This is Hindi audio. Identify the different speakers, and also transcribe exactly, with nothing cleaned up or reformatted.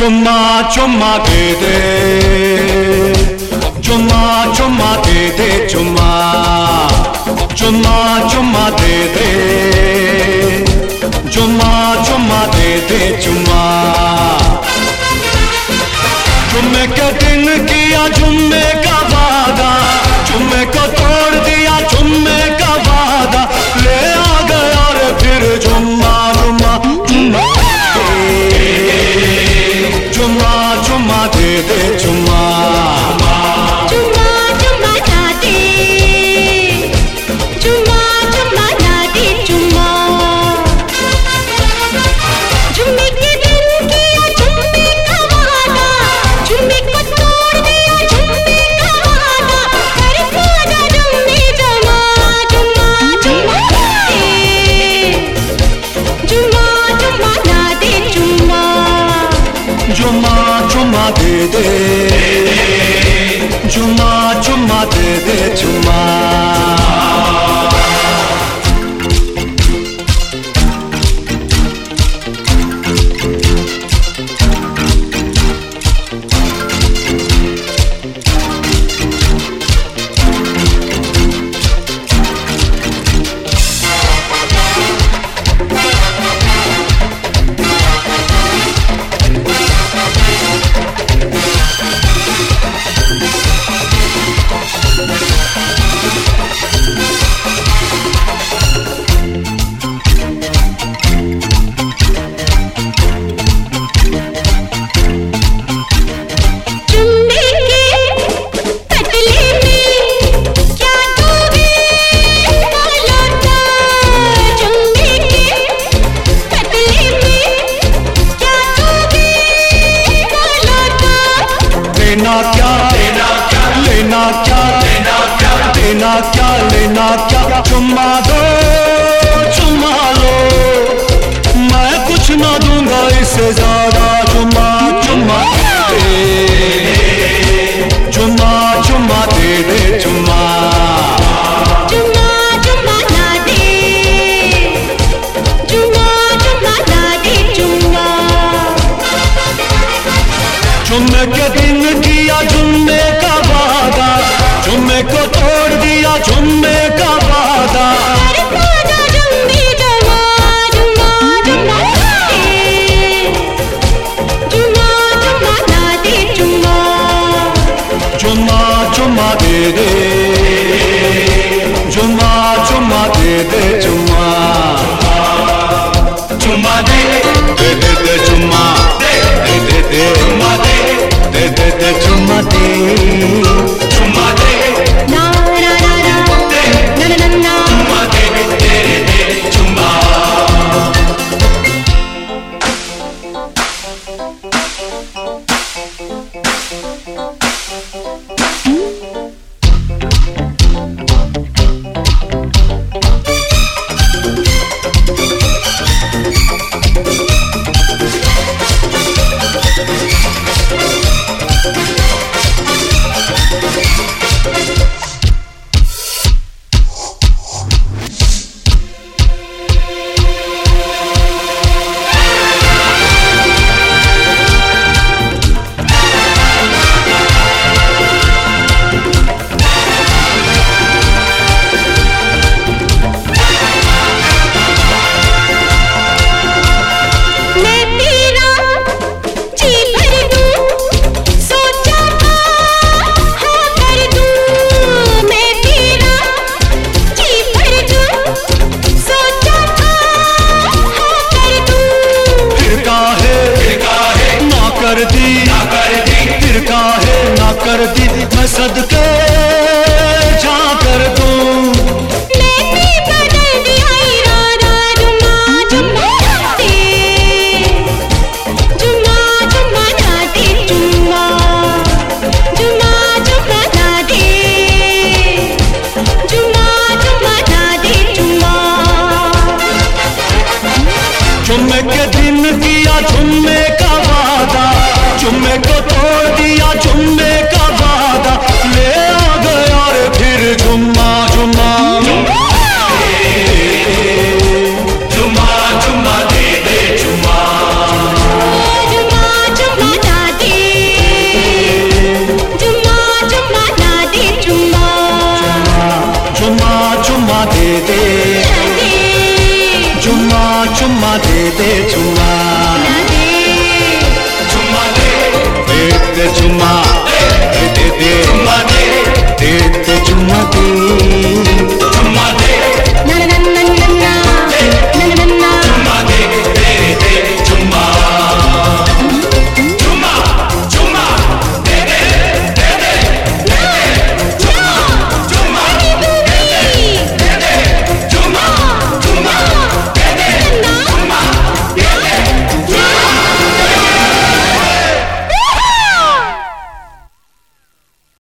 Speaker 1: चुम्मा चुम्मा दे दे, चुम्मा चुम्मा दे दे, चुम्मा चुम्मा चुम्मा दे दे, चुम्मा चुम्मा दे दे, चुम्मा। जुम्मे के दिन किया जुम्मे का वादा, जुम्मे को तोड़ दिया जुम्मे का वादा, ले आ गया रे फिर जुम्मा जुम्मा जुम्मा जुम्मा जुम्मा दे दे, जुम्मा
Speaker 2: जुम्मा जुम्मा ना दे, जुम्मा जुम्मा ना दे, जुम्मा। जुम्मे के दिन किया जुम्मे का वादा, जुम्मे को तोड़ दिया जुम्मे का वादा, कर पूजा जुम्मे जुम्मा जुम्मा जुम्मा दे, जुम्मा जुम्मा ना दे, जुम्मा।
Speaker 1: जुम्मा जुम्मा दे दे, जुम्मा जुम्मा दे दे, जुम्मा। लेना क्या लेना क्या लेना क्या लेना क्या लेना क्या लेना क्या, चुम्मा दो चुम्मा लो, मैं कुछ ना दूंगा इससे ज्यादा, चुम्मा चुम्मा दे, चुम्मा चुम्मा दे दे, चुम्मा
Speaker 2: जुम्मा जुम्मा ना दे, जुम्मा जुम्मा ना दे, जुम्मा।
Speaker 1: जुम्मे के दिन किया जुम्मे का वादा, जुम्मे को तोड़ दिया जुम्मे का वादा,
Speaker 2: कर पूजा जुम्मे जुम्मा जुम्मा जुम्मा दे, जुम्मा जुम्मा ना दे, जुम्मा।
Speaker 1: जुम्मा जुम्मा दे दे, जुम्मा जुम्मा दे दे, जुम्मा जुम्मा दे दे दे दे, जुम्मा दे दे दे दे, जुम्मा दे दे दे दे, जुम्मा दे जुम्मा दे
Speaker 2: ना ना ना ना
Speaker 1: दे
Speaker 2: ना ना ना,
Speaker 1: जुम्मा दे दे दे, जुम्मा। फिर काहे ना कर दी, मैं सदके जा कर दूं,
Speaker 2: मैंने बदल दिया इरादा, जुम्मा जुम्मा दे, जुम्मा जुम्मा ना दे, जुम्मा जुम्मा जुम्मा ना दे, जुम्मा जुम्मा ना दे, जुम्मा।
Speaker 1: जुम्मे के दिन किया जुम्मे का वादा, जुम्मे को तोड़ दिया जुम्मे का वादा, ले आ गया रे फिर जुम्मा जुम्मा जुम्मा जुम्मा जुम्मा दे दे, जुम्मा
Speaker 2: जुम्मा जुम्मा
Speaker 1: दे दे, चुम्मा चुम्मा दे दे चुम्मा।